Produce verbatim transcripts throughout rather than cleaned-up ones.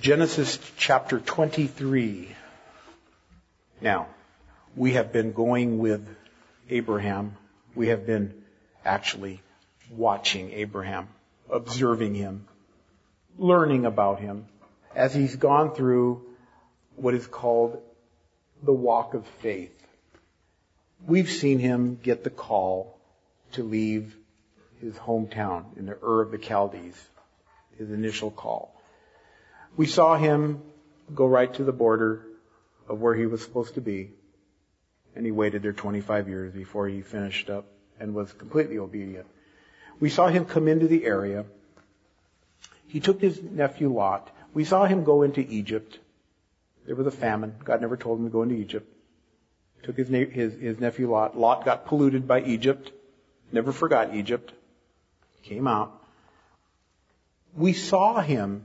Genesis chapter twenty-three. Now, we have been going with Abraham. We have been actually watching Abraham, observing him, learning about him as he's gone through what is called the walk of faith. We've seen him get the call to leave his hometown in the Ur of the Chaldees, his initial call. We saw him go right to the border of where he was supposed to be, and he waited there twenty-five years before he finished up and was completely obedient. We saw him come into the area. He took his nephew Lot. We saw him go into Egypt. There was a famine. God never told him to go into Egypt. Took his, his, his nephew Lot. Lot got polluted by Egypt. Never forgot Egypt. Came out. We saw him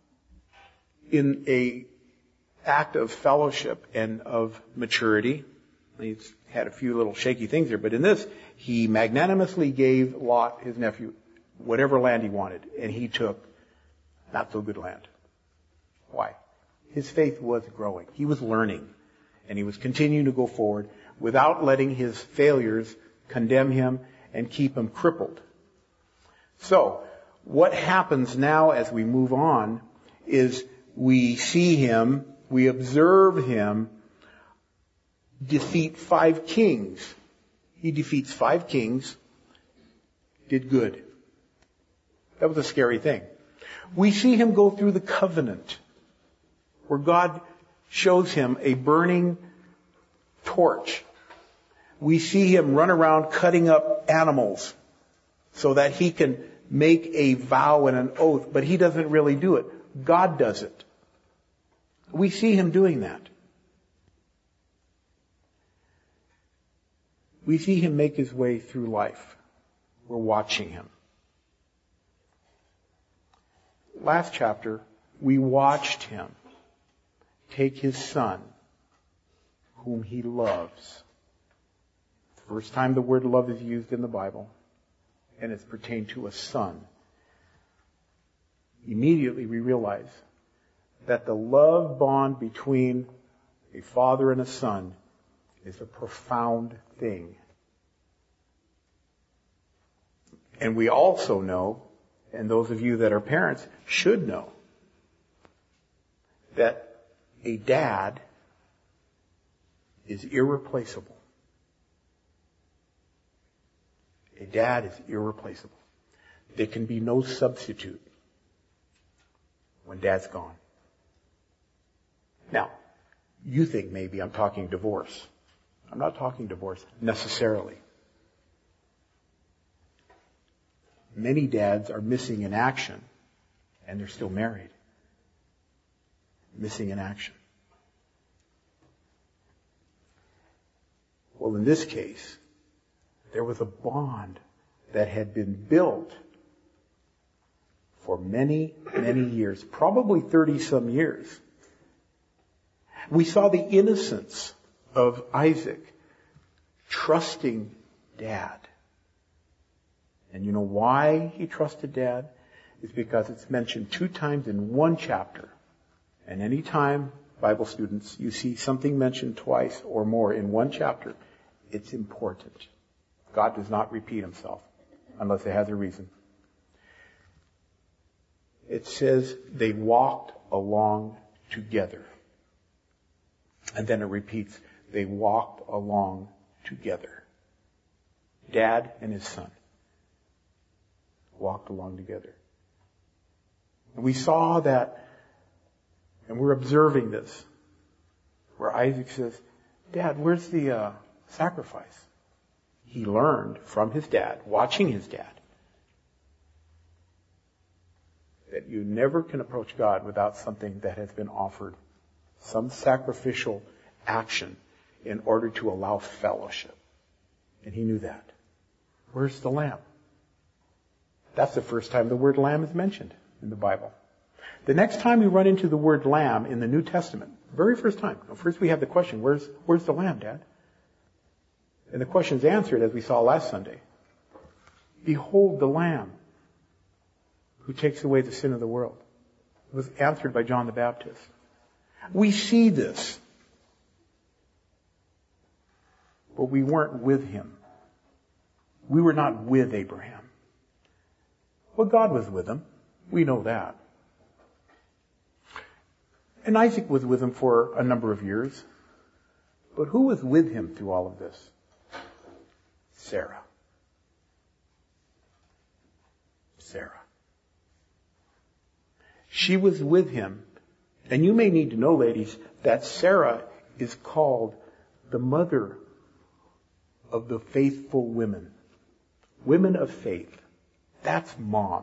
in a act of fellowship and of maturity. He's had a few little shaky things there, but in this, he magnanimously gave Lot, his nephew, whatever land he wanted, and he took not so good land. Why? His faith was growing. He was learning, and he was continuing to go forward without letting his failures condemn him and keep him crippled. So, what happens now as we move on is we see him, we observe him defeat five kings. He defeats five kings, did good. That was a scary thing. We see him go through the covenant, where God shows him a burning torch. We see him run around cutting up animals so that he can make a vow and an oath, but he doesn't really do it. God does it. We see him doing that. We see him make his way through life. We're watching him. Last chapter, we watched him take his son, whom he loves. First time the word love is used in the Bible, and it's pertained to a son. Immediately we realize that the love bond between a father and a son is a profound thing. And we also know, and those of you that are parents should know, that a dad is irreplaceable. A dad is irreplaceable. There can be no substitute when dad's gone. Now, you think maybe I'm talking divorce. I'm not talking divorce necessarily. Many dads are missing in action, and they're still married. Missing in action. Well, in this case, there was a bond that had been built for many, many years, probably thirty-some years. We saw the innocence of Isaac trusting Dad. And you know why he trusted Dad? It's because it's mentioned two times in one chapter. And any time, Bible students, you see something mentioned twice or more in one chapter, it's important. God does not repeat himself unless it has a reason. It says they walked along together. And then it repeats, they walked along together. Dad and his son walked along together. And we saw that, and we're observing this, where Isaac says, Dad, where's the uh, sacrifice? He learned from his dad, watching his dad, that you never can approach God without something that has been offered, some sacrificial action in order to allow fellowship. And he knew that. Where's the lamb? That's the first time the word lamb is mentioned in the Bible. The next time we run into the word lamb in the New Testament, very first time, first we have the question, where's, where's the lamb, Dad? And the question is answered as we saw last Sunday. Behold the lamb who takes away the sin of the world. was answered by John the Baptist. We see this. But we weren't with him. We were not with Abraham. Well, God was with him. We know that. And Isaac was with him for a number of years. But who was with him through all of this? Sarah. Sarah. She was with him. And you may need to know, ladies, that Sarah is called the mother of the faithful women. Women of faith. That's mom.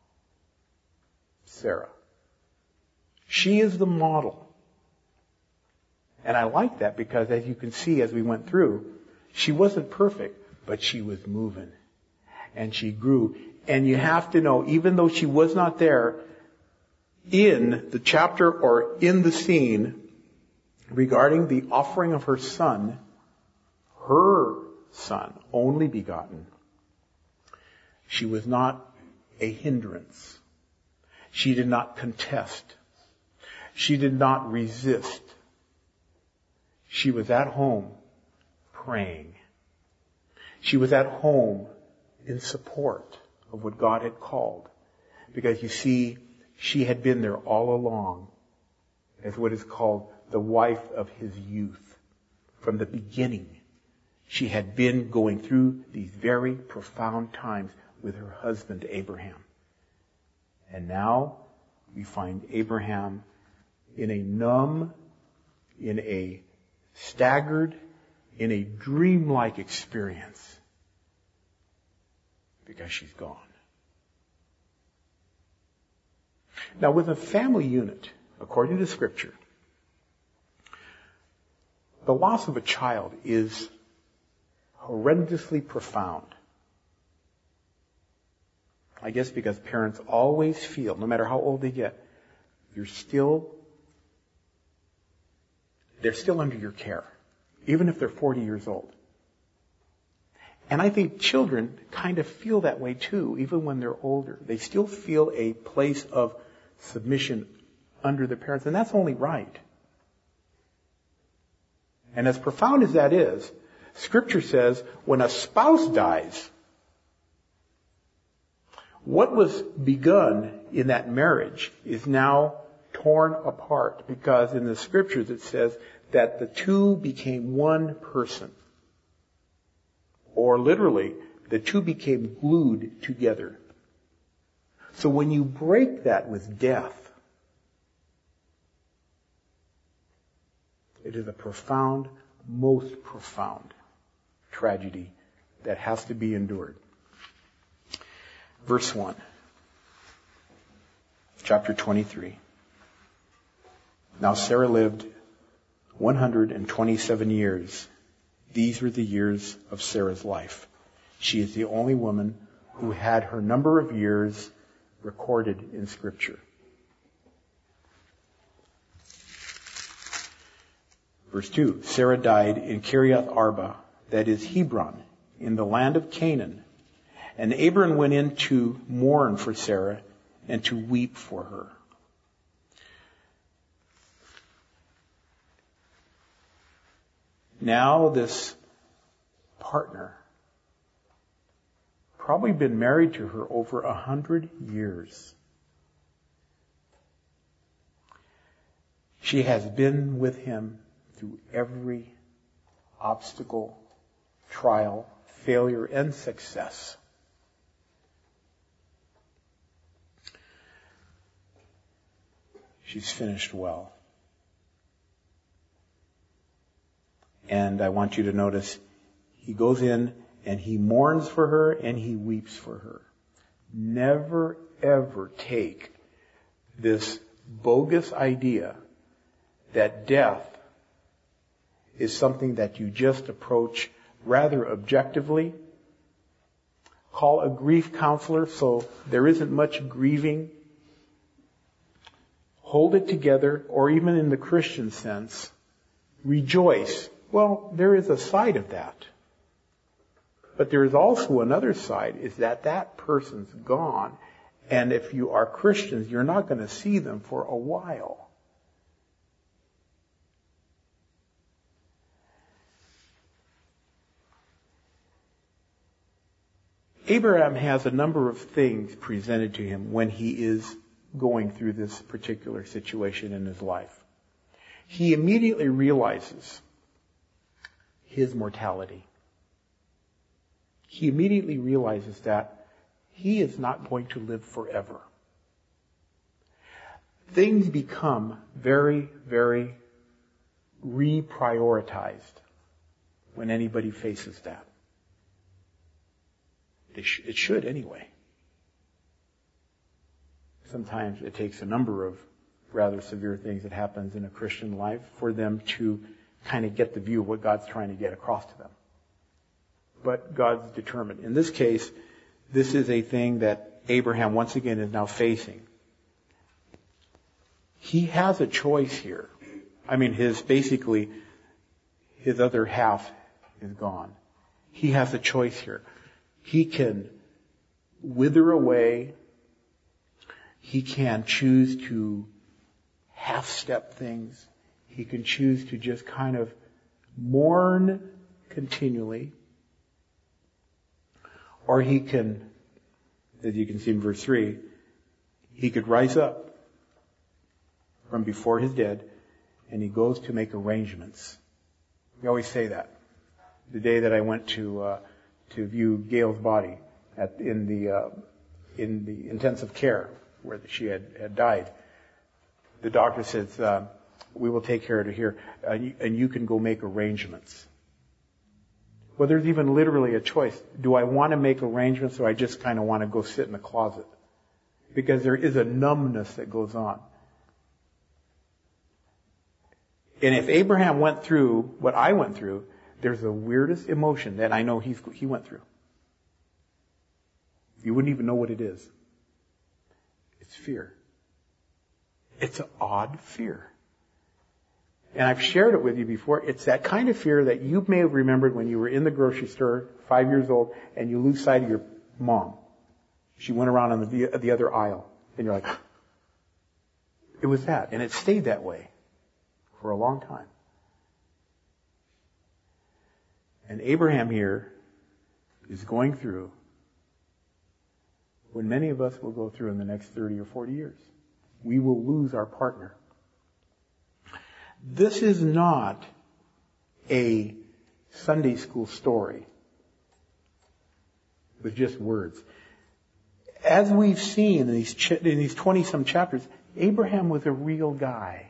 Sarah. She is the model. And I like that because, as you can see as we went through, she wasn't perfect, but she was moving. And she grew. And you have to know, even though she was not there in the chapter or in the scene regarding the offering of her son, her son, only begotten, she was not a hindrance. She did not contest. She did not resist. She was at home praying. She was at home in support of what God had called. Because you see, she had been there all along as what is called the wife of his youth. From the beginning, she had been going through these very profound times with her husband Abraham. And now we find Abraham in a numb, in a staggered, in a dreamlike experience because she's gone. Now, with a family unit, according to Scripture, the loss of a child is horrendously profound. I guess because parents always feel, no matter how old they get, you're still, they're still under your care, even if they're forty years old. And I think children kind of feel that way too, even when they're older. They still feel a place of submission under their parents, and that's only right. And as profound as that is, Scripture says when a spouse dies, what was begun in that marriage is now torn apart, because in the Scriptures it says that the two became one person. Or literally, the two became glued together. So when you break that with death, it is a profound, most profound tragedy that has to be endured. Verse one, chapter twenty-three. Now Sarah lived one hundred twenty-seven years. These were the years of Sarah's life. She is the only woman who had her number of years recorded in Scripture. Verse two, Sarah died in Kiriath Arba, that is Hebron, in the land of Canaan. And Abram went in to mourn for Sarah and to weep for her. Now this partner, probably been married to her over a hundred years. She has been with him through every obstacle, trial, failure, and success. She's finished well. And I want you to notice, he goes in and he mourns for her and he weeps for her. Never, ever take this bogus idea that death is something that you just approach rather objectively. Call a grief counselor so there isn't much grieving. Hold it together, or even in the Christian sense, rejoice. Well, there is a side of that. But there is also another side, is that that person's gone, And if you are Christians, you're not going to see them for a while. Abraham has a number of things presented to him when he is going through this particular situation in his life. He immediately realizes his mortality. He immediately realizes that he is not going to live forever. Things become very, very reprioritized when anybody faces that. It should anyway. Sometimes it takes a number of rather severe things that happens in a Christian life for them to kind of get the view of what God's trying to get across to them. But God's determined. In this case, this is a thing that Abraham once again is now facing. He has a choice here. I mean, his basically, his other half is gone. He has a choice here. He can wither away. He can choose to half-step things. He can choose to just kind of mourn continually. Or he can, as you can see in verse three, he could rise up from before his dead and he goes to make arrangements. We always say that. The day that I went to uh, to view Gail's body at, in the uh, in the intensive care where she had, had died, the doctor says, uh, we will take care of her here, uh, you, and you can go make arrangements. Well, there's even literally a choice. Do I want to make arrangements, or I just kind of want to go sit in the closet? Because there is a numbness that goes on. And if Abraham went through what I went through, there's the weirdest emotion that I know he's, he went through. You wouldn't even know what it is. It's fear. It's an odd fear. And I've shared it with you before. It's that kind of fear that you may have remembered when you were in the grocery store, five years old, and you lose sight of your mom. She went around on the, the other aisle. And you're like, it was that. And it stayed that way for a long time. And Abraham here is going through what many of us will go through in the next thirty or forty years. We will lose our partner. This is not a Sunday school story with just words. As we've seen in these ch- in these twenty-some chapters, Abraham was a real guy.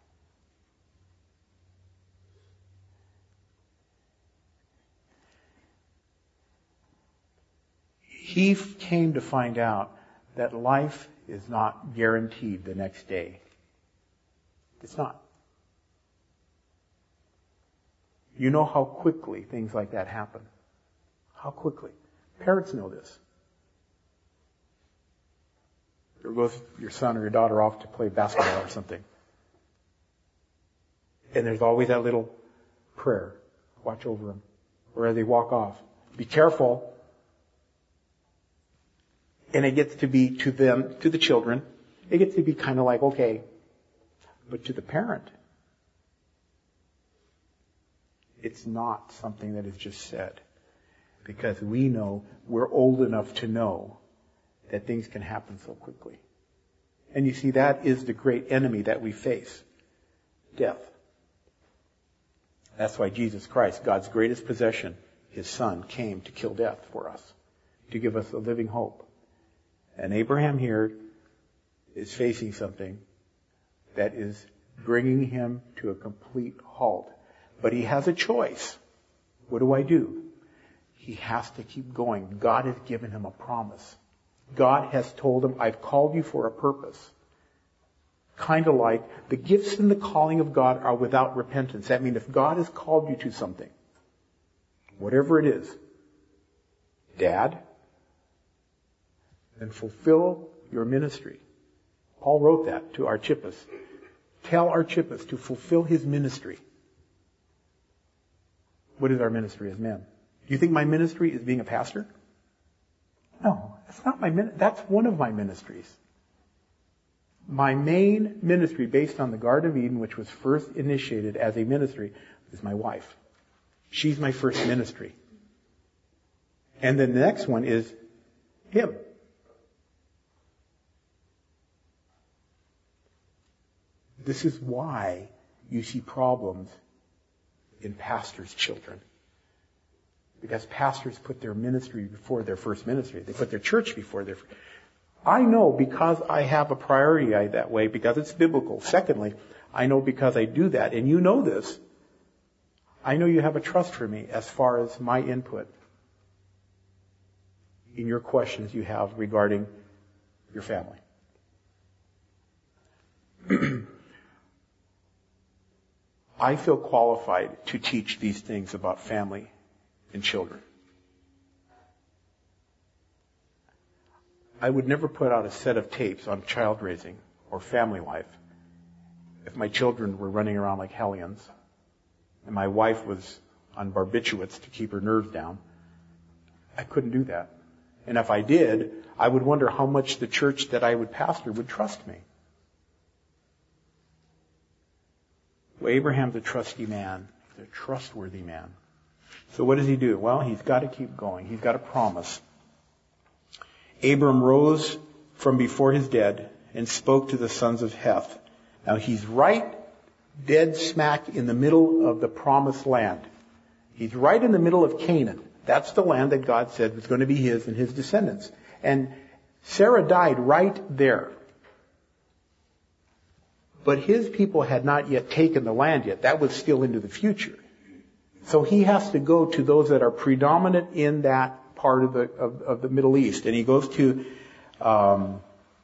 He came to find out that life is not guaranteed the next day. It's not. You know how quickly things like that happen. How quickly. Parents know this. There goes your son or your daughter off to play basketball or something. And there's always that little prayer. Watch over them. Or as they walk off. Be careful. And it gets to be to them, to the children, it gets to be kind of like, okay. But to the parent, it's not something that is just said. Because we know, we're old enough to know that things can happen so quickly. And you see, that is the great enemy that we face. Death. That's why Jesus Christ, God's greatest possession, His Son, came to kill death for us. To give us a living hope. And Abraham here is facing something that is bringing him to a complete halt. But he has a choice. What do I do? He has to keep going. God has given him a promise. God has told him, I've called you for a purpose. Kind of like the gifts and the calling of God are without repentance. That means if God has called you to something, whatever it is, Dad, then fulfill your ministry. Paul wrote that to Archippus. Tell Archippus to fulfill his ministry. What is our ministry as men? Do you think my ministry is being a pastor? No, That's not my min- that's one of my ministries. My main ministry, based on the Garden of Eden, which was first initiated as a ministry, is my wife. She's my first ministry. And then the next one is him. This is why you see problems in pastors' children. Because pastors put their ministry before their first ministry. They put their church before their... I know because I have a priority that way, because it's biblical. Secondly, I know because I do that, and you know this, I know you have a trust for me as far as my input in your questions you have regarding your family. I feel qualified to teach these things about family and children. I would never put out a set of tapes on child raising or family life if my children were running around like hellions and my wife was on barbiturates to keep her nerves down. I couldn't do that. And if I did, I would wonder how much the church that I would pastor would trust me. Well, Abraham's a trusty man. He's a trustworthy man. So what does he do? Well, he's got to keep going. He's got a promise. Abram rose from before his dead and spoke to the sons of Heth. Now he's right dead smack in the middle of the promised land. He's right in the middle of Canaan. That's the land that God said was going to be his and his descendants. And Sarah died right there. But his people had not yet taken the land yet. That was still into the future. So he has to go to those that are predominant in that part of the of, of the Middle East. And he goes to um,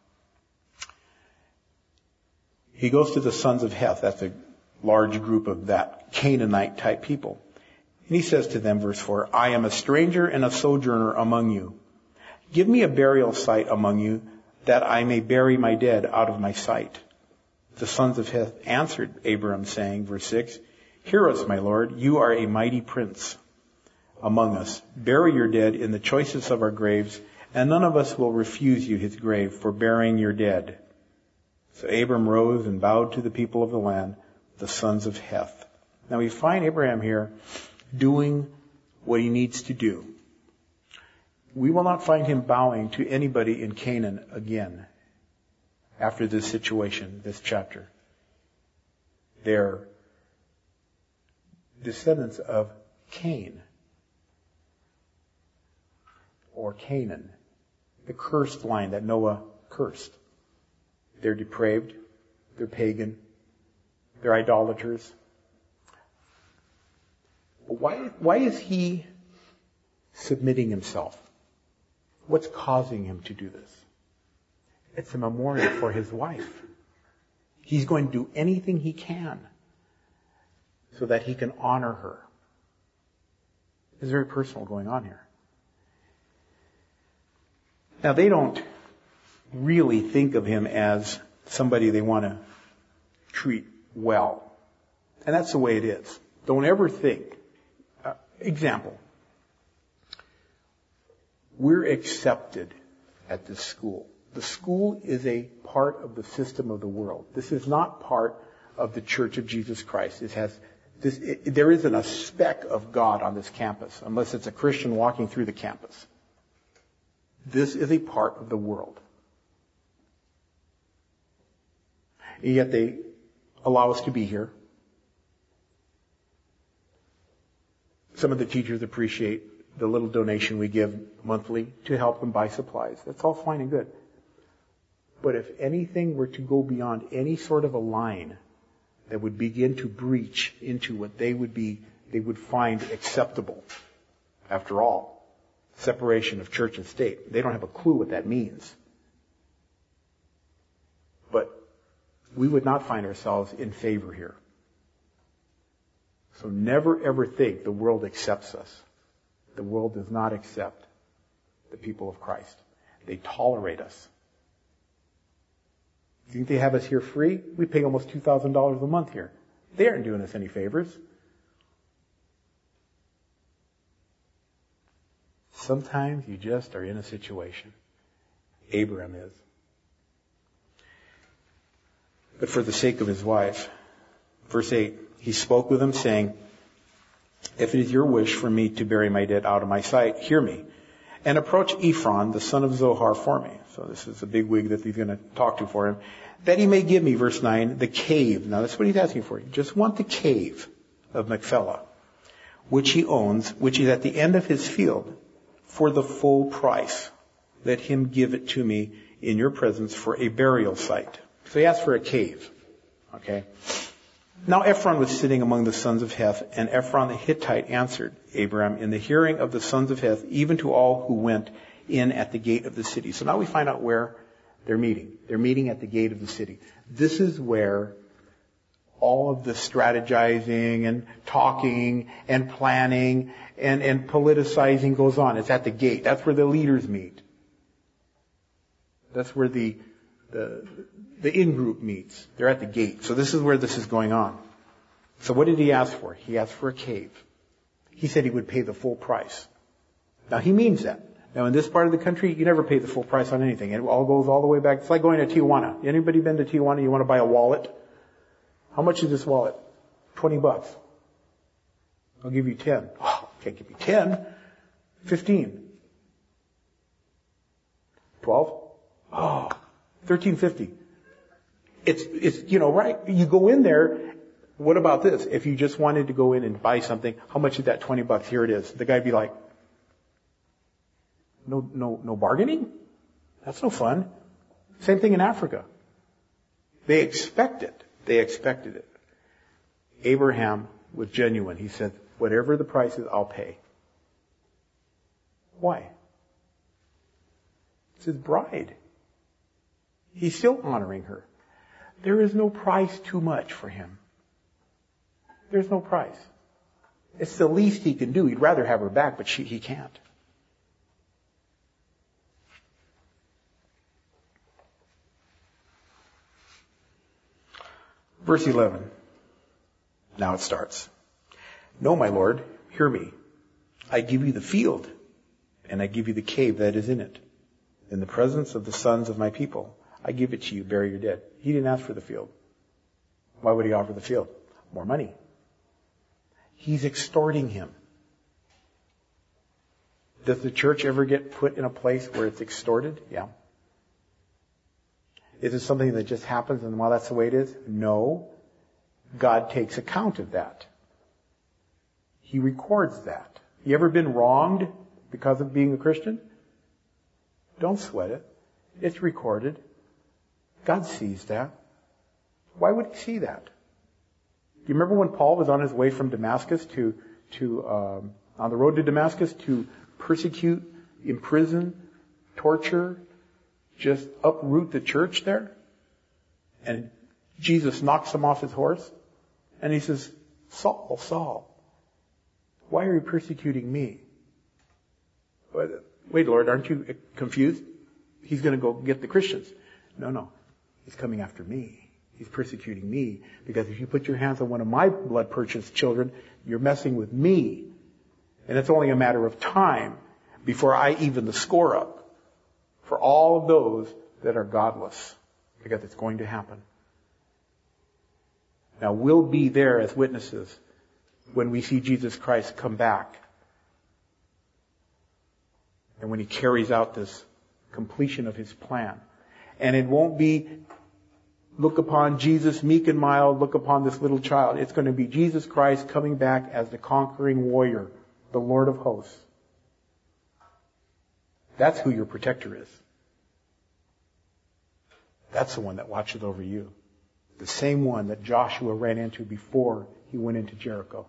he goes to the sons of Heth. That's a large group of that Canaanite type people. And he says to them, verse four, I am a stranger and a sojourner among you. Give me a burial site among you, that I may bury my dead out of my sight. The sons of Heth answered Abram, saying, verse six, Hear us, my Lord, you are a mighty prince among us. Bury your dead in the choicest of our graves, and none of us will refuse you his grave for burying your dead. So Abram rose and bowed to the people of the land, the sons of Heth. Now we find Abraham here doing what he needs to do. We will not find him bowing to anybody in Canaan again after this situation, this chapter. They're descendants of Cain, or Canaan, the cursed line that Noah cursed. They're depraved, they're pagan, they're idolaters. But why, why is he submitting himself? What's causing him to do this? It's a memorial for his wife. He's going to do anything he can so that he can honor her. It's very personal going on here. Now, they don't really think of him as somebody they want to treat well. And that's the way it is. Don't ever think. Uh, example. We're accepted at this school. The school is a part of the system of the world. This is not part of the Church of Jesus Christ. It has this. It, there isn't a speck of God on this campus, unless it's a Christian walking through the campus. This is a part of the world. And yet they allow us to be here. Some of the teachers appreciate the little donation we give monthly to help them buy supplies. That's all fine and good. But if anything were to go beyond any sort of a line that would begin to breach into what they would be, they would find acceptable, after all, separation of church and state. They don't have a clue what that means. But we would not find ourselves in favor here. So never ever think the world accepts us. The world does not accept the people of Christ. They tolerate us. Do you think they have us here free? We pay almost two thousand dollars a month here. They aren't doing us any favors. Sometimes you just are in a situation Abraham is. But for the sake of his wife. Verse eight, he spoke with him saying, if it is your wish for me to bury my dead out of my sight, hear me. And approach Ephron, the son of Zohar, for me. So this is a big wig that he's going to talk to for him. That he may give me, verse nine, the cave. Now that's what he's asking for. You just want the cave of Machpelah, which he owns, which is at the end of his field, for the full price. Let him give it to me in your presence for a burial site. So he asked for a cave. Okay. Now Ephron was sitting among the sons of Heth, and Ephron the Hittite answered Abraham in the hearing of the sons of Heth, even to all who went in at the gate of the city. So now we find out where they're meeting. They're meeting at the gate of the city. This is where all of the strategizing and talking and planning and, and politicizing goes on. It's at the gate. That's where the leaders meet. That's where the the the in-group meets. They're at the gate. So this is where this is going on. So what did he ask for? He asked for a cave. He said he would pay the full price. Now he means that. Now in this part of the country, you never pay the full price on anything. It all goes all the way back. It's like going to Tijuana. Anybody been to Tijuana? You want to buy a wallet? How much is this wallet? Twenty bucks. I'll give you ten. Oh, can't give you ten. Fifteen. Twelve. Oh, thirteen fifty. It's, it's, you know, right. You go in there. What about this? If you just wanted to go in and buy something, how much is that twenty bucks? Here it is. The guy'd be like, no, no, no bargaining? That's no fun. Same thing in Africa. They expect it. They expected it. Abraham was genuine. He said, whatever the price is, I'll pay. Why? It's his bride. He's still honoring her. There is no price too much for him. There's no price. It's the least he can do. He'd rather have her back, but she, he can't. Verse eleven. Now it starts. No, my Lord, hear me. I give you the field, and I give you the cave that is in it. In the presence of the sons of my people, I give it to you, bury your dead. He didn't ask for the field. Why would he offer the field? More money. He's extorting him. Does the church ever get put in a place where it's extorted? Yeah. Is it something that just happens and well, that's the way it is? No. God takes account of that. He records that. You ever been wronged because of being a Christian? Don't sweat it. It's recorded. God sees that. Why would he see that? Do you remember when Paul was on his way from Damascus to, to um, on the road to Damascus to persecute, imprison, torture, just uproot the church there? And Jesus knocks him off his horse. And he says, Saul, Saul, why are you persecuting me? Wait, Lord, aren't you confused? He's going to go get the Christians. No, no. He's coming after me. He's persecuting me. Because if you put your hands on one of my blood-purchased children, you're messing with me. And it's only a matter of time before I even the score up for all of those that are godless. Because it's going to happen. Now we'll be there as witnesses when we see Jesus Christ come back. And when he carries out this completion of his plan. And it won't be, look upon Jesus meek and mild, look upon this little child. It's going to be Jesus Christ coming back as the conquering warrior, the Lord of hosts. That's who your protector is. That's the one that watches over you. The same one that Joshua ran into before he went into Jericho.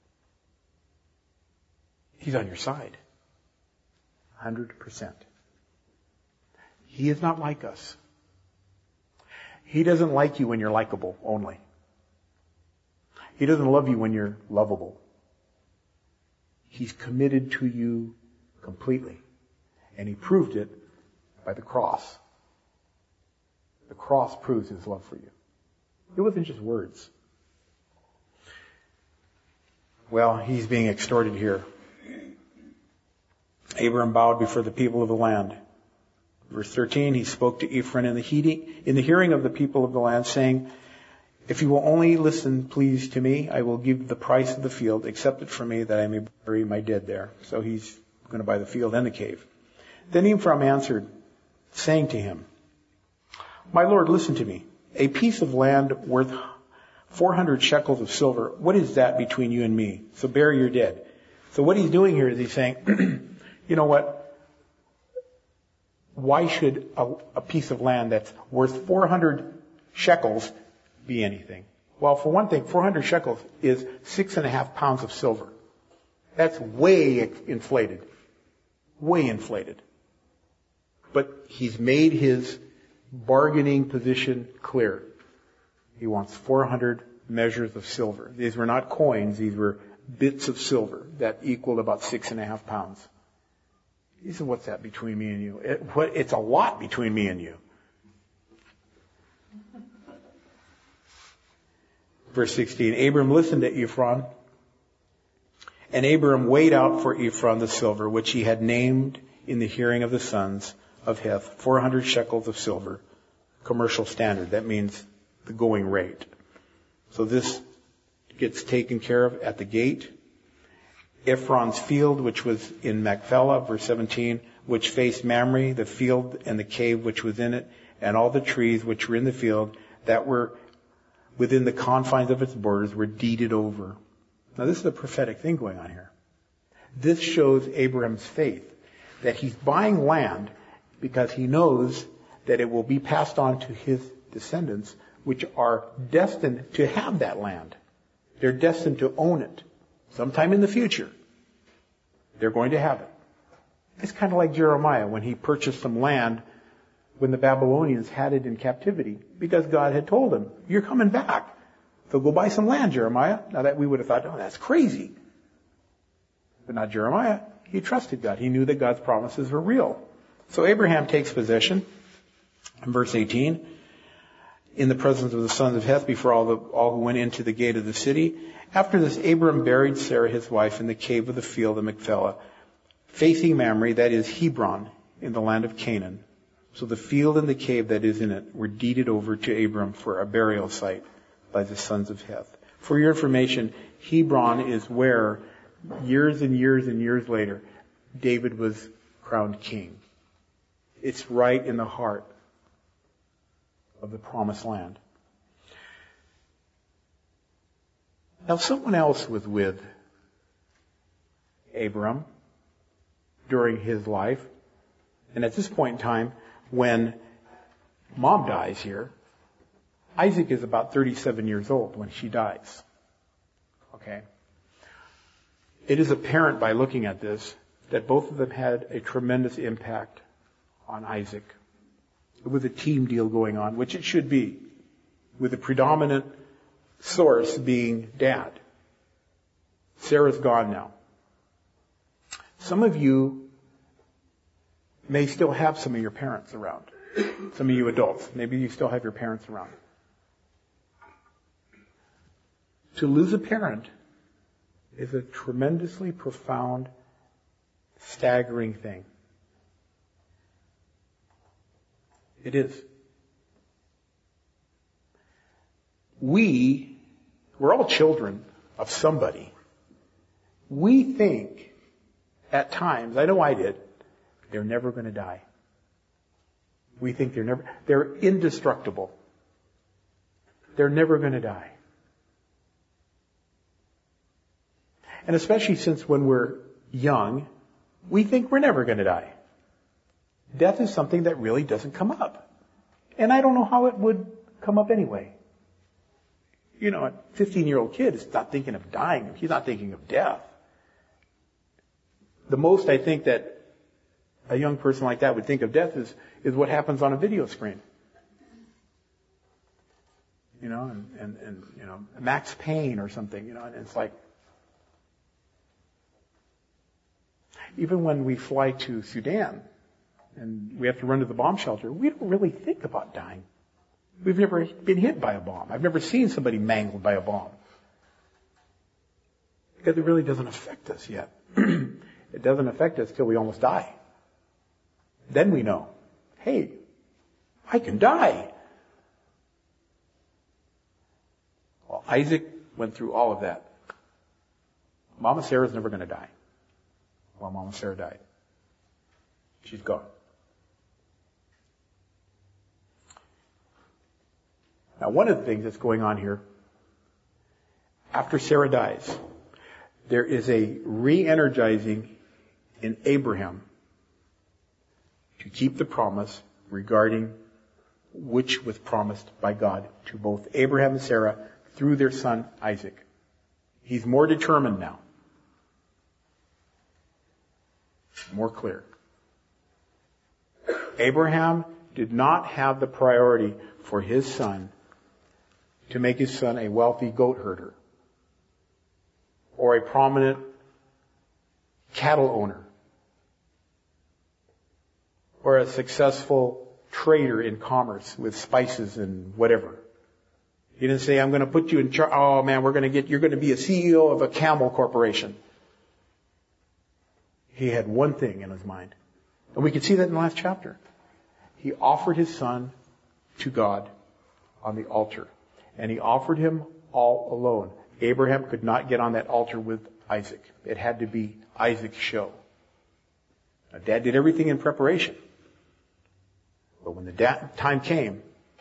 He's on your side. one hundred percent. He is not like us. He doesn't like you when you're likable only. He doesn't love you when you're lovable. He's committed to you completely. And he proved it by the cross. The cross proves his love for you. It wasn't just words. Well, he's being extorted here. Abraham bowed before the people of the land. Verse thirteen, he spoke to Ephron in the, heating, in the hearing of the people of the land, saying, if you will only listen, please, to me, I will give the price of the field. Accept it from me that I may bury my dead there. So he's going to buy the field and the cave. Then Ephron answered, saying to him, my lord, listen to me. A piece of land worth four hundred shekels of silver. What is that between you and me? So bury your dead. So what he's doing here is he's saying, you know what? Why should a, a piece of land that's worth four hundred shekels be anything? Well, for one thing, four hundred shekels is six and a half pounds of silver. That's way inflated. Way inflated. But he's made his bargaining position clear. He wants four hundred measures of silver. These were not coins, these were bits of silver that equaled about six and a half pounds. He said, what's that between me and you? It, what, it's a lot between me and you. Verse sixteen, Abram listened to Ephron, and Abram weighed out for Ephron the silver, which he had named in the hearing of the sons of Heth, four hundred shekels of silver, commercial standard. That means the going rate. So this gets taken care of at the gate. Ephron's field, which was in Machpelah, verse seventeen, which faced Mamre, the field and the cave which was in it, and all the trees which were in the field that were within the confines of its borders were deeded over. Now this is a prophetic thing going on here. This shows Abraham's faith, that he's buying land because he knows that it will be passed on to his descendants, which are destined to have that land. They're destined to own it. Sometime in the future, they're going to have it. It's kind of like Jeremiah when he purchased some land when the Babylonians had it in captivity, because God had told him, you're coming back. So go buy some land, Jeremiah. Now that we would have thought, oh, that's crazy. But not Jeremiah. He trusted God. He knew that God's promises were real. So Abraham takes possession. In verse eighteen, in the presence of the sons of Heth, before all, the, all who went into the gate of the city. After this, Abram buried Sarah, his wife, in the cave of the field of Machpelah, facing Mamre, that is Hebron, in the land of Canaan. So the field and the cave that is in it were deeded over to Abram for a burial site by the sons of Heth. For your information, Hebron is where, years and years and years later, David was crowned king. It's right in the heart of the promised land. Now, someone else was with Abram during his life. And at this point in time, when mom dies here, Isaac is about thirty-seven years old when she dies. Okay? It is apparent by looking at this that both of them had a tremendous impact on Isaac. It was a team deal going on, which it should be, with the predominant source being Dad. Sarah's gone now. Some of you may still have some of your parents around. Some of you adults, maybe you still have your parents around. To lose a parent is a tremendously profound, staggering thing. It is. We, we're all children of somebody. We think, at times, I know I did, they're never going to die. We think they're never, they're indestructible. They're never going to die. And especially since when we're young, we think we're never going to die. Death is something that really doesn't come up. And I don't know how it would come up anyway. You know, a fifteen-year-old kid is not thinking of dying. He's not thinking of death. The most I think that a young person like that would think of death is, is what happens on a video screen. You know, and, and, and, you know, Max Payne or something, you know, and it's like, even when we fly to Sudan and we have to run to the bomb shelter, we don't really think about dying. We've never been hit by a bomb. I've never seen somebody mangled by a bomb. Because it really doesn't affect us yet. It doesn't affect us till we almost die. Then we know, hey, I can die. Well, Isaac went through all of that. Mama Sarah's never going to die. Well, Mama Sarah died. She's gone. Now, one of the things that's going on here, after Sarah dies, there is a re-energizing in Abraham to keep the promise regarding which was promised by God to both Abraham and Sarah through their son Isaac. He's more determined now. More clear. Abraham did not have the priority for his son to make his son a wealthy goat herder or a prominent cattle owner or a successful trader in commerce with spices and whatever. He didn't say, I'm going to put you in charge. Oh man, we're going to get, you're going to be a C E O of a camel corporation. He had one thing in his mind. And we can see that in the last chapter. He offered his son to God on the altar. And he offered him all alone. Abraham could not get on that altar with Isaac. It had to be Isaac's show. Now, Dad did everything in preparation. But when the da- time came,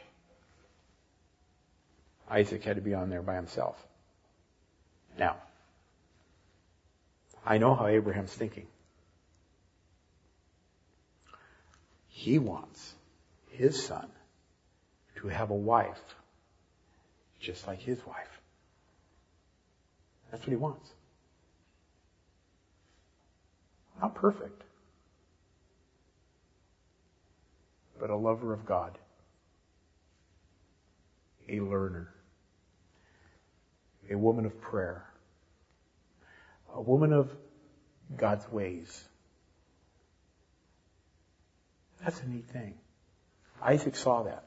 Isaac had to be on there by himself. Now, I know how Abraham's thinking. He wants his son to have a wife just like his wife. That's what he wants. Not perfect, but a lover of God, a learner, a woman of prayer, a woman of God's ways. That's a neat thing. Isaac saw that.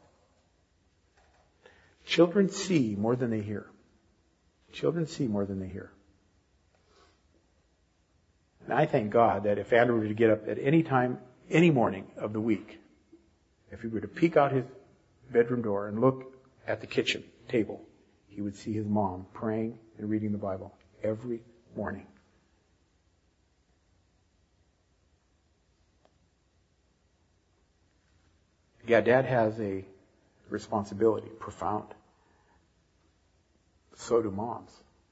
Children see more than they hear. Children see more than they hear. And I thank God that if Andrew were to get up at any time, any morning of the week, if he were to peek out his bedroom door and look at the kitchen table, he would see his mom praying and reading the Bible every morning. Yeah, Dad has a responsibility, profound. So do moms.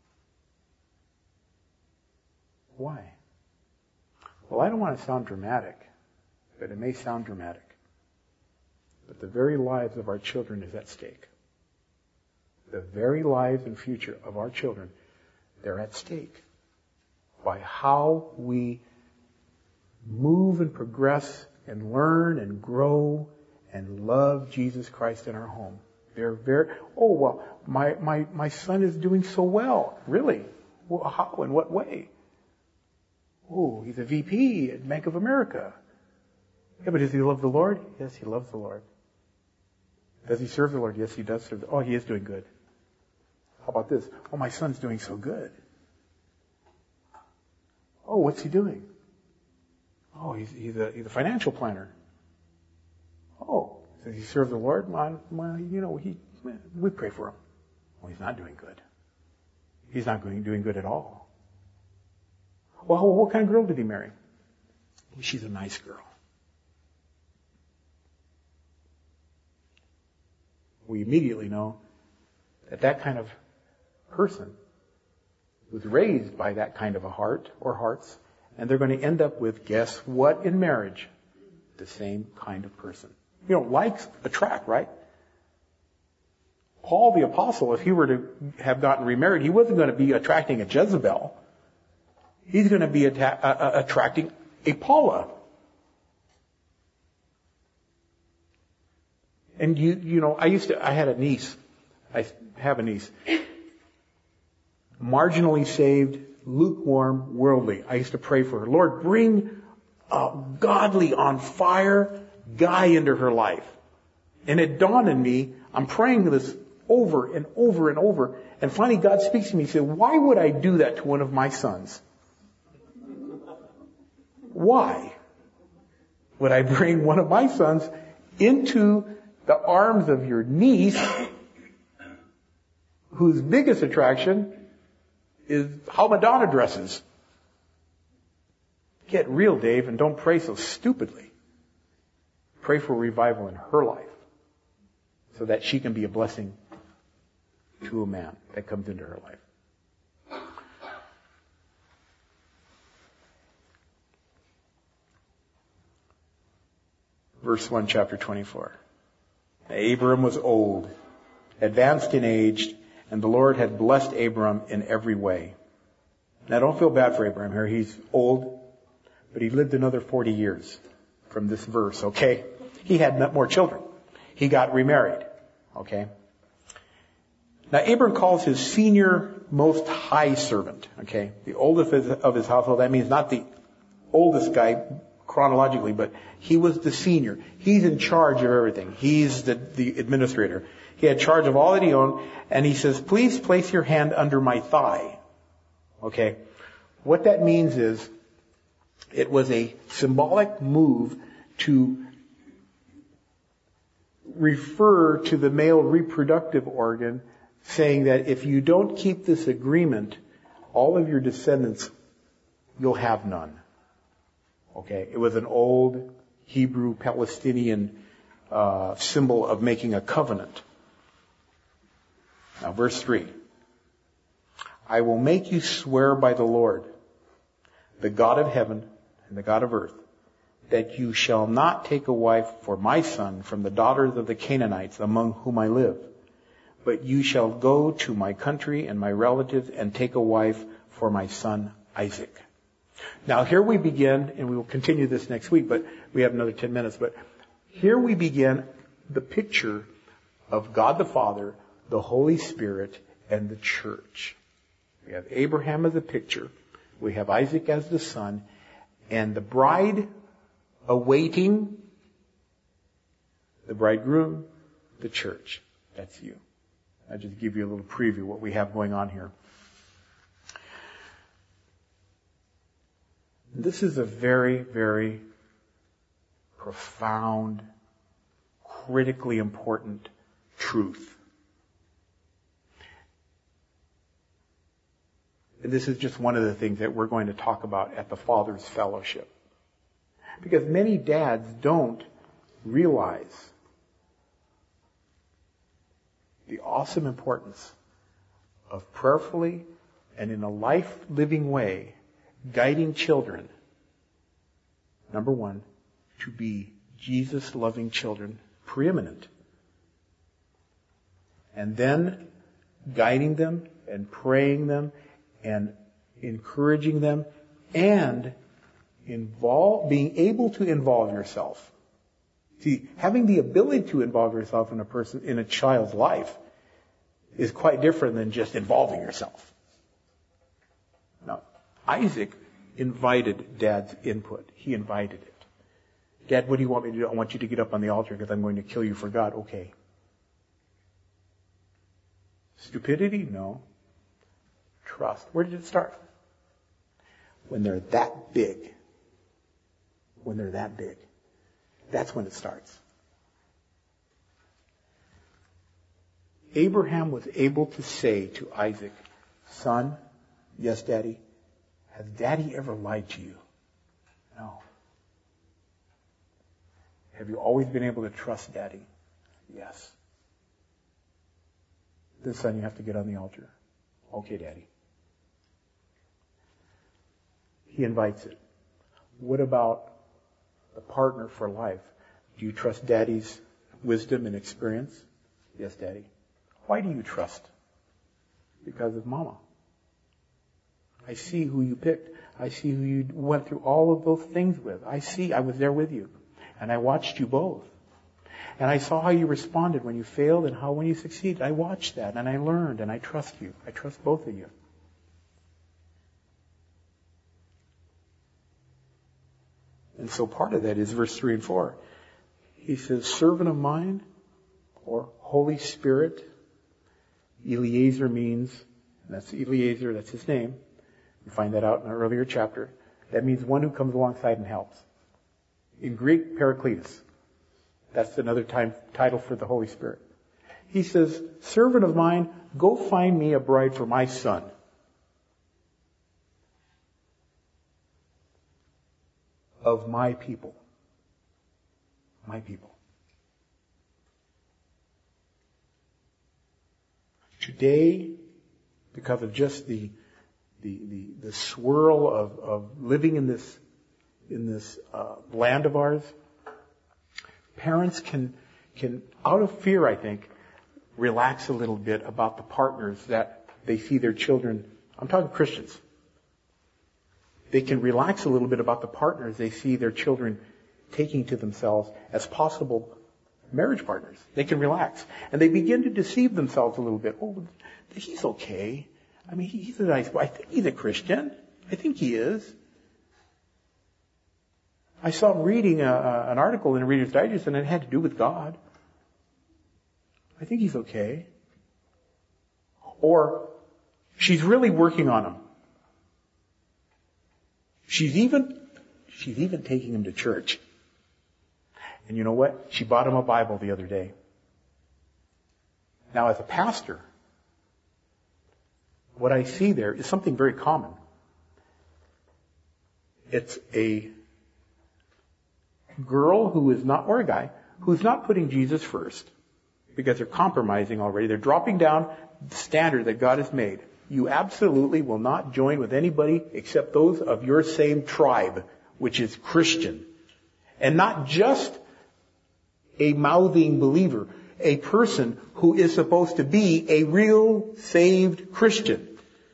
Why? Well, I don't want to sound dramatic, but it may sound dramatic. But the very lives of our children is at stake. The very lives and future of our children, they're at stake by how we move and progress and learn and grow and love Jesus Christ in our home. They're very, oh, well, my, my, my son is doing so well. Really? Well, how? In what way? Oh, he's a V P at Bank of America. Yeah, but does he love the Lord? Yes, he loves the Lord. Does he serve the Lord? Yes, he does serve the Lord. Oh, he is doing good. How about this? Oh, my son's doing so good. Oh, what's he doing? Oh, he's, he's a, he's a financial planner. Oh, does he serve the Lord? Well, well, you know, he, we pray for him. Well, he's not doing good. He's not doing, doing good at all. Well, what kind of girl did he marry? Well, she's a nice girl. We immediately know that that kind of person was raised by that kind of a heart or hearts, and they're going to end up with, guess what, in marriage? The same kind of person. You know, likes attract, right? Paul the Apostle, if he were to have gotten remarried, he wasn't going to be attracting a Jezebel. He's going to be atta- uh, attracting a Paula. And you, you know, I used to, I had a niece. I have a niece. Marginally saved, lukewarm, worldly. I used to pray for her. Lord, bring a godly, on fire guy into her life. And it dawned on me, I'm praying this over and over and over. And finally God speaks to me. He said, why would I do that to one of my sons? Why would I bring one of my sons into the arms of your niece, whose biggest attraction is how Madonna dresses. Get real, Dave, and don't pray so stupidly. Pray for revival in her life so that she can be a blessing to a man that comes into her life. Verse one, chapter twenty-four. Abram was old, advanced in age, and the Lord had blessed Abram in every way. Now don't feel bad for Abram here. He's old, but he lived another forty years from this verse, okay? He had more children. He got remarried, okay? Now Abram calls his senior most high servant, okay? The oldest of his household. That means not the oldest guy chronologically, but he was the senior. He's in charge of everything. He's the, the administrator. He had charge of all that he owned, and he says, please place your hand under my thigh. Okay? What that means is, it was a symbolic move to refer to the male reproductive organ, saying that if you don't keep this agreement, all of your descendants, you'll have none. Okay? It was an old Hebrew Palestinian uh, symbol of making a covenant. Now, verse three. I will make you swear by the Lord, the God of heaven and the God of earth, that you shall not take a wife for my son from the daughters of the Canaanites among whom I live, but you shall go to my country and my relatives and take a wife for my son Isaac. Now here we begin, and we will continue this next week, but we have another ten minutes, but here we begin the picture of God the Father, the Holy Spirit, and the church. We have Abraham as a picture. We have Isaac as the son. And the bride awaiting the bridegroom, the church. That's you. I'll just give you a little preview of what we have going on here. This is a very, very profound, critically important truth. And this is just one of the things that we're going to talk about at the Father's Fellowship. Because many dads don't realize the awesome importance of prayerfully and in a life-living way guiding children, number one, to be Jesus-loving children, preeminent. And then guiding them and praying them and encouraging them, and involve, being able to involve yourself. See, having the ability to involve yourself in a person, in a child's life, is quite different than just involving yourself. Now, Isaac invited Dad's input. He invited it. Dad, what do you want me to do? I want you to get up on the altar because I'm going to kill you for God. Okay. Stupidity? No. Trust. Where did it start? When they're that big. When they're that big. That's when it starts. Abraham was able to say to Isaac, son, yes, Daddy, has Daddy ever lied to you? No. Have you always been able to trust Daddy? Yes. Then, son, you have to get on the altar. Okay, Daddy. He invites it. What about the partner for life? Do you trust Daddy's wisdom and experience? Yes, Daddy. Why do you trust? Because of Mama. I see who you picked. I see who you went through all of those things with. I see, I was there with you. And I watched you both. And I saw how you responded when you failed and how when you succeeded. I watched that and I learned and I trust you. I trust both of you. And so part of that is verse three and four. He says, servant of mine, or Holy Spirit. Eliezer means, and that's Eliezer, that's his name. You find that out in an earlier chapter. That means one who comes alongside and helps. In Greek, Parakletos. That's another time, title for the Holy Spirit. He says, servant of mine, go find me a bride for my son. Of my people. My people. Today, because of just the the the, the swirl of, of living in this in this uh, land of ours, parents can can out of fear, I think, relax a little bit about the partners that they see their children. I'm talking Christians. They can relax a little bit about the partners they see their children taking to themselves as possible marriage partners. They can relax. And they begin to deceive themselves a little bit. Oh, he's okay. I mean, he's a nice boy. I think he's a Christian. I think he is. I saw him reading a, a, an article in Reader's Digest, and it had to do with God. I think he's okay. Or, she's really working on him. She's even, she's even taking him to church. And you know what? She bought him a Bible the other day. Now, as a pastor, what I see there is something very common. It's a girl who is not, or a guy, who's not putting Jesus first because they're compromising already. They're dropping down the standard that God has made. You absolutely will not join with anybody except those of your same tribe, which is Christian. And not just a mouthing believer, a person who is supposed to be a real saved Christian.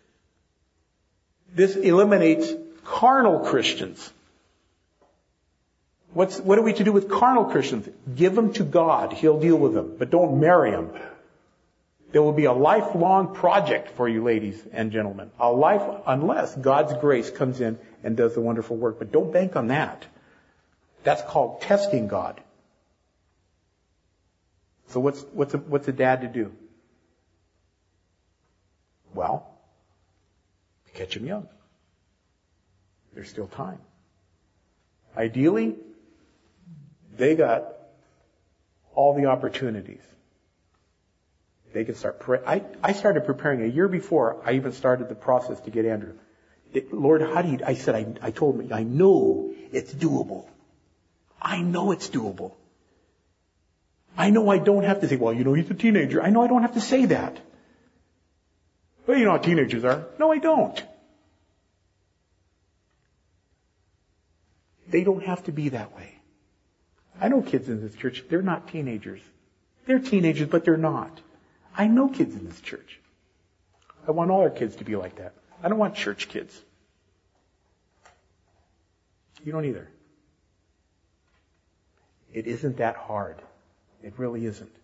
This eliminates carnal Christians. What's, what are we to do with carnal Christians? Give them to God. He'll deal with them. But don't marry them. There will be a lifelong project for you, ladies and gentlemen. A life, unless God's grace comes in and does the wonderful work. But don't bank on that. That's called testing God. So what's, what's a, what's a dad to do? Well, catch him young. There's still time. Ideally, they got all the opportunities. They can start praying. I, I started preparing a year before I even started the process to get Andrew. It, Lord, how do you, I said, I, I told him, I know it's doable. I know it's doable. I know I don't have to say, well, you know, he's a teenager. I know I don't have to say that. Well, you know how teenagers are. No, I don't. They don't have to be that way. I know kids in this church, they're not teenagers. They're teenagers, but they're not. I know kids in this church. I want all our kids to be like that. I don't want church kids. You don't either. It isn't that hard. It really isn't.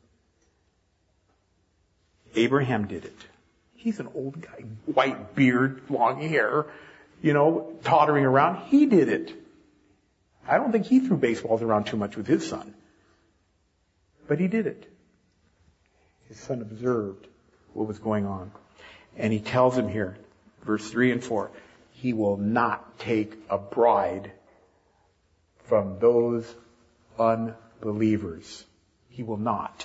Abraham did it. He's an old guy, white beard, long hair, you know, tottering around. He did it. I don't think he threw baseballs around too much with his son. But he did it. His son observed what was going on. And he tells him here, verse three and four, he will not take a bride from those unbelievers. He will not.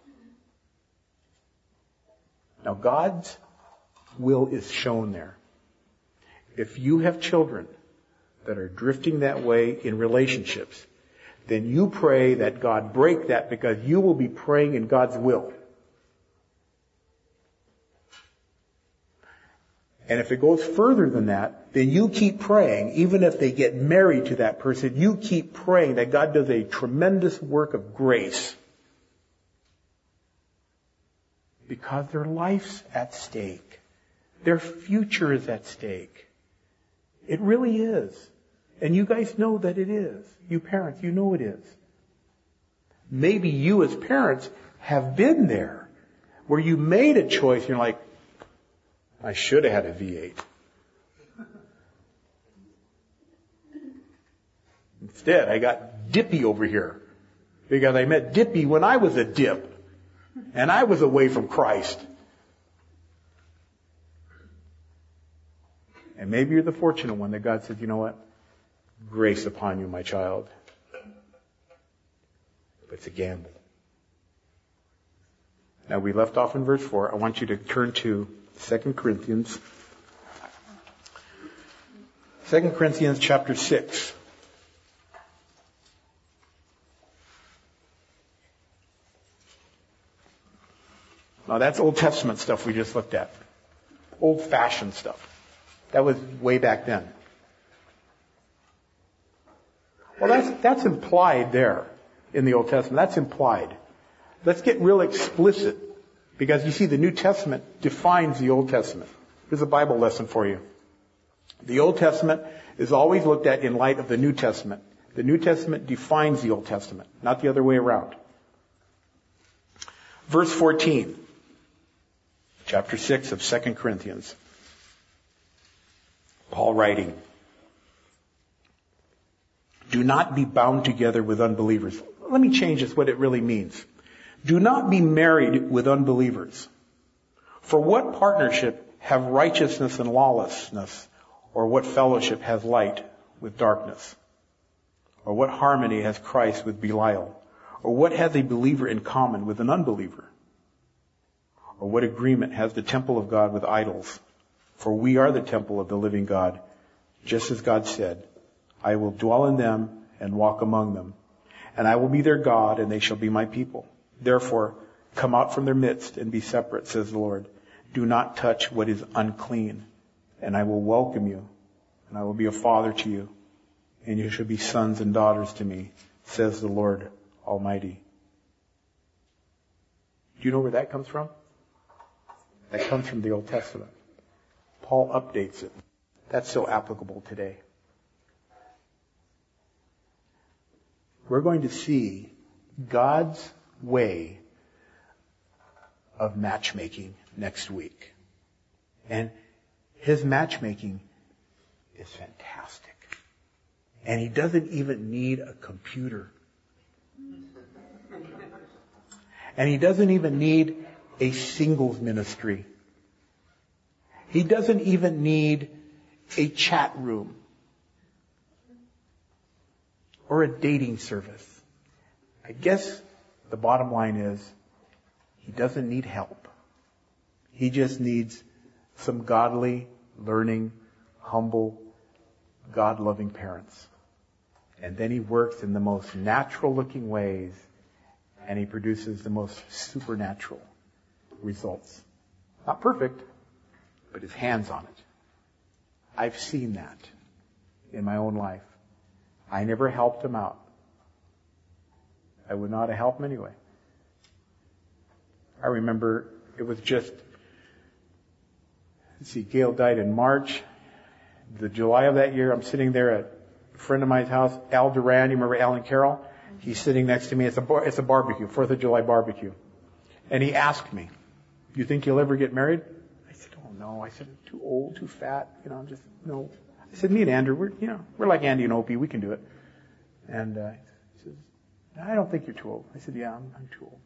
Now God's will is shown there. If you have children that are drifting that way in relationships, then you pray that God break that, because you will be praying in God's will. And if it goes further than that, then you keep praying, even if they get married to that person, you keep praying that God does a tremendous work of grace. Because their life's at stake. Their future is at stake. It really is. And you guys know that it is. You parents, you know it is. Maybe you as parents have been there, where you made a choice and you're like, I should have had a V eight. Instead, I got Dippy over here. Because I met Dippy when I was a dip. And I was away from Christ. And maybe you're the fortunate one that God says, you know what? Grace upon you, my child. It's a gamble. Now we left off in verse four. I want you to turn to Second Corinthians. Second Corinthians chapter six. Now that's Old Testament stuff we just looked at. Old-fashioned stuff. That was way back then. Well, that's, that's implied there in the Old Testament. That's implied. Let's get real explicit, because you see the New Testament defines the Old Testament. Here's a Bible lesson for you. The Old Testament is always looked at in light of the New Testament. The New Testament defines the Old Testament, not the other way around. Verse fourteen, chapter six of Second Corinthians. Paul writing, do not be bound together with unbelievers. Let me change this, what it really means. Do not be married with unbelievers. For what partnership have righteousness and lawlessness? Or what fellowship has light with darkness? Or what harmony has Christ with Belial? Or what has a believer in common with an unbeliever? Or what agreement has the temple of God with idols? For we are the temple of the living God, just as God said, I will dwell in them and walk among them, and I will be their God, and they shall be my people. Therefore, come out from their midst and be separate, says the Lord. Do not touch what is unclean, and I will welcome you, and I will be a father to you, and you shall be sons and daughters to me, says the Lord Almighty. Do you know where that comes from? That comes from the Old Testament. Paul updates it. That's so applicable today. We're going to see God's way of matchmaking next week. And his matchmaking is fantastic. And he doesn't even need a computer. And he doesn't even need a singles ministry. He doesn't even need a chat room or a dating service. I guess the bottom line is he doesn't need help. He just needs some godly, learning, humble, God-loving parents. And then he works in the most natural-looking ways, and he produces the most supernatural results. Not perfect, but his hand's on it. I've seen that in my own life. I never helped him out. I would not have helped him anyway. I remember it was just, let's see, Gail died in March. The July of that year, I'm sitting there at a friend of mine's house, Al Duran. You remember Alan Carroll? He's sitting next to me. It's a bar, it's a barbecue, Fourth of July barbecue. And he asked me, you think you'll ever get married? I said, oh no. I said, I'm too old, too fat. You know, I'm just, no. I said, me and Andrew, we're, you know, we're like Andy and Opie. We can do it. And uh, he says, I don't think you're too old. I said, yeah, I'm, I'm too old.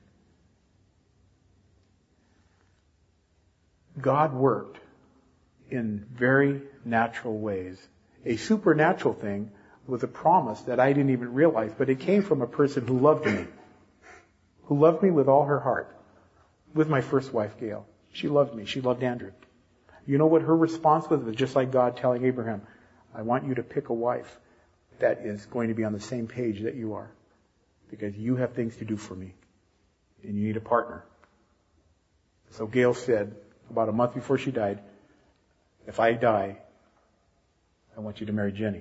God worked in very natural ways. A supernatural thing was a promise that I didn't even realize, but it came from a person who loved me, who loved me with all her heart, with my first wife, Gail. She loved me. She loved Andrew. You know what her response was? It was just like God telling Abraham, I want you to pick a wife that is going to be on the same page that you are, because you have things to do for me, and you need a partner. So Gail said, about a month before she died, if I die, I want you to marry Jenny.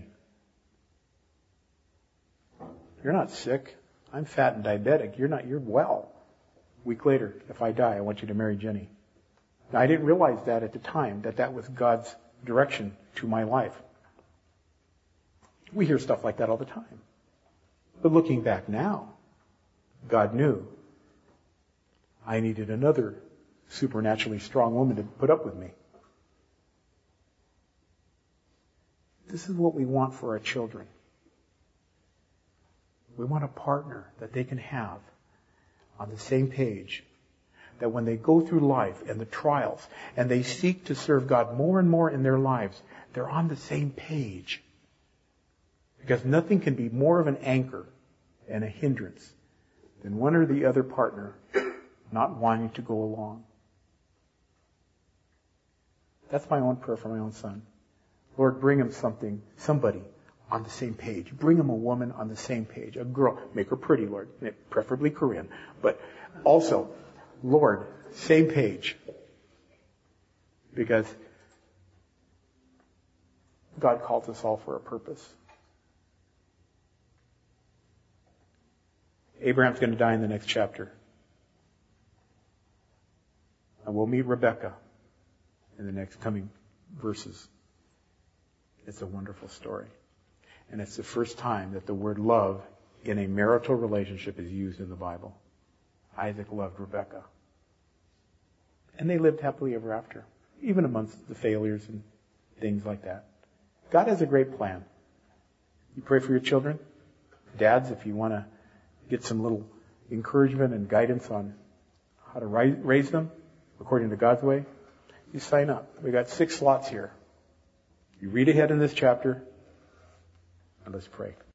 You're not sick. I'm fat and diabetic. You're not, you're well. A week later, if I die, I want you to marry Jenny. Now, I didn't realize that at the time, that that was God's direction to my life. We hear stuff like that all the time. But looking back now, God knew I needed another supernaturally strong woman to put up with me. This is what we want for our children. We want a partner that they can have on the same page, that when they go through life and the trials and they seek to serve God more and more in their lives, they're on the same page. Because nothing can be more of an anchor and a hindrance than one or the other partner not wanting to go along. That's my own prayer for my own son. Lord, bring him something, somebody on the same page. Bring him a woman on the same page. A girl. Make her pretty, Lord. Preferably Korean. But also, Lord, same page. Because God calls us all for a purpose. Abraham's going to die in the next chapter. And we'll meet Rebecca in the next coming verses. It's a wonderful story. And it's the first time that the word love in a marital relationship is used in the Bible. Isaac loved Rebecca. And they lived happily ever after, even amongst the failures and things like that. God has a great plan. You pray for your children. Dads, if you want to get some little encouragement and guidance on how to raise them according to God's way, you sign up. We got six slots here. You read ahead in this chapter, and let's pray.